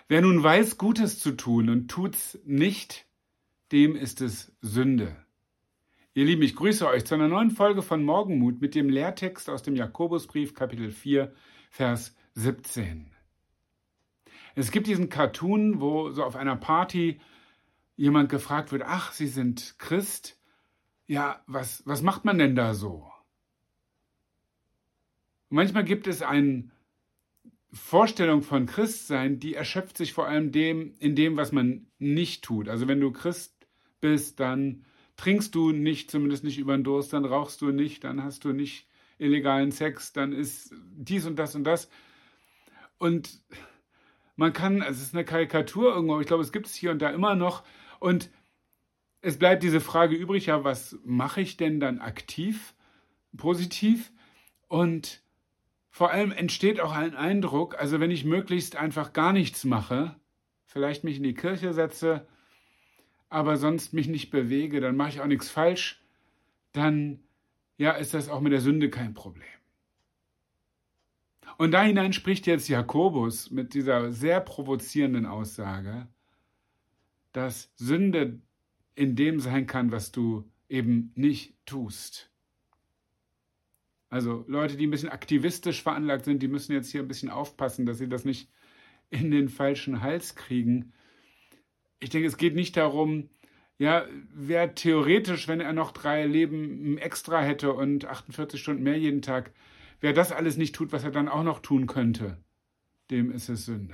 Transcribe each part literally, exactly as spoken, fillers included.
Wer nun weiß, Gutes zu tun und tut's nicht, dem ist es Sünde. Ihr Lieben, ich grüße euch zu einer neuen Folge von Morgenmut mit dem Lehrtext aus dem Jakobusbrief, Kapitel vier, Vers siebzehn. Es gibt diesen Cartoon, wo so auf einer Party jemand gefragt wird, ach, Sie sind Christ? Ja, was, was macht man denn da so? Und manchmal gibt es eine Vorstellung von Christsein, die erschöpft sich vor allem dem, in dem, was man nicht tut. Also wenn du Christ bist, dann trinkst du nicht, zumindest nicht über den Durst, dann rauchst du nicht, dann hast du nicht illegalen Sex, dann ist dies und das und das. Und man kann, also es ist eine Karikatur irgendwo, aber ich glaube, es gibt es hier und da immer noch. Und es bleibt diese Frage übrig, ja, was mache ich denn dann aktiv, positiv? Und vor allem entsteht auch ein Eindruck, also wenn ich möglichst einfach gar nichts mache, vielleicht mich in die Kirche setze, aber sonst mich nicht bewege, dann mache ich auch nichts falsch, dann ja, ist das auch mit der Sünde kein Problem. Und da hinein spricht jetzt Jakobus mit dieser sehr provozierenden Aussage, dass Sünde in dem sein kann, was du eben nicht tust. Also Leute, die ein bisschen aktivistisch veranlagt sind, die müssen jetzt hier ein bisschen aufpassen, dass sie das nicht in den falschen Hals kriegen. Ich denke, es geht nicht darum, ja, wer theoretisch, wenn er noch drei Leben extra hätte und achtundvierzig Stunden mehr jeden Tag, wer das alles nicht tut, was er dann auch noch tun könnte, dem ist es Sünde.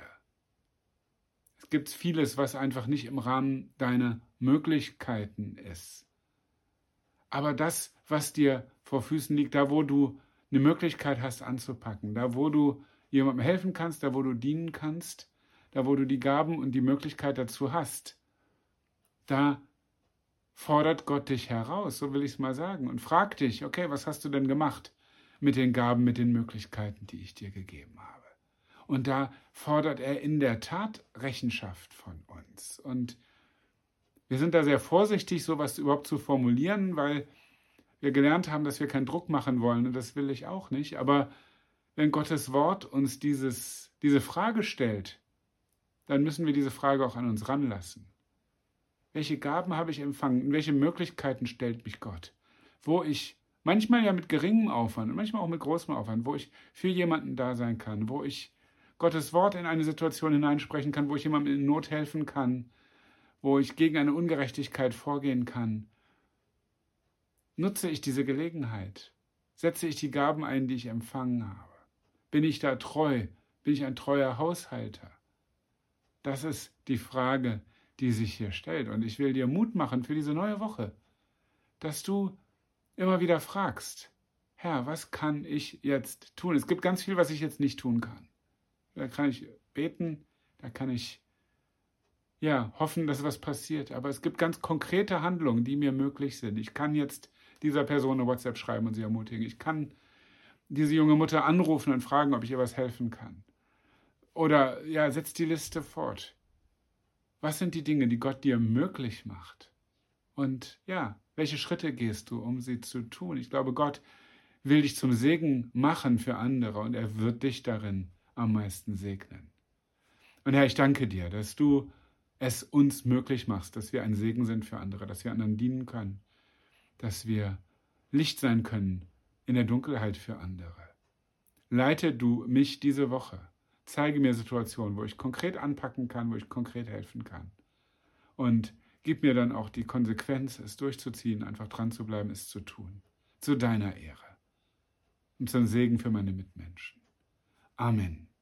Es gibt vieles, was einfach nicht im Rahmen deiner Möglichkeiten ist. Aber das, was dir vor Füßen liegt, da wo du eine Möglichkeit hast anzupacken, da wo du jemandem helfen kannst, da wo du dienen kannst, da wo du die Gaben und die Möglichkeit dazu hast, da fordert Gott dich heraus, so will ich es mal sagen, und fragt dich, okay, was hast du denn gemacht mit den Gaben, mit den Möglichkeiten, die ich dir gegeben habe? Und da fordert er in der Tat Rechenschaft von uns. Und wir sind da sehr vorsichtig, sowas überhaupt zu formulieren, weil wir gelernt haben, dass wir keinen Druck machen wollen, und das will ich auch nicht. Aber wenn Gottes Wort uns dieses, diese Frage stellt, dann müssen wir diese Frage auch an uns ranlassen. Welche Gaben habe ich empfangen? In welche Möglichkeiten stellt mich Gott? Wo ich manchmal ja mit geringem Aufwand und manchmal auch mit großem Aufwand, wo ich für jemanden da sein kann, wo ich Gottes Wort in eine Situation hineinsprechen kann, wo ich jemandem in Not helfen kann, wo ich gegen eine Ungerechtigkeit vorgehen kann. Nutze ich diese Gelegenheit? Setze ich die Gaben ein, die ich empfangen habe? Bin ich da treu? Bin ich ein treuer Haushalter? Das ist die Frage, die sich hier stellt. Und ich will dir Mut machen für diese neue Woche, dass du immer wieder fragst, Herr, was kann ich jetzt tun? Es gibt ganz viel, was ich jetzt nicht tun kann. Da kann ich beten, da kann ich ja hoffen, dass was passiert. Aber es gibt ganz konkrete Handlungen, die mir möglich sind. Ich kann jetzt dieser Person eine WhatsApp schreiben und sie ermutigen. Ich kann diese junge Mutter anrufen und fragen, ob ich ihr was helfen kann. Oder ja, setz die Liste fort. Was sind die Dinge, die Gott dir möglich macht? Und ja, welche Schritte gehst du, um sie zu tun? Ich glaube, Gott will dich zum Segen machen für andere und er wird dich darin am meisten segnen. Und Herr, ich danke dir, dass du es uns möglich machst, dass wir ein Segen sind für andere, dass wir anderen dienen können, dass wir Licht sein können in der Dunkelheit für andere. Leite du mich diese Woche. Zeige mir Situationen, wo ich konkret anpacken kann, wo ich konkret helfen kann. Und gib mir dann auch die Konsequenz, es durchzuziehen, einfach dran zu bleiben, es zu tun. Zu deiner Ehre. Und zum Segen für meine Mitmenschen. Amen.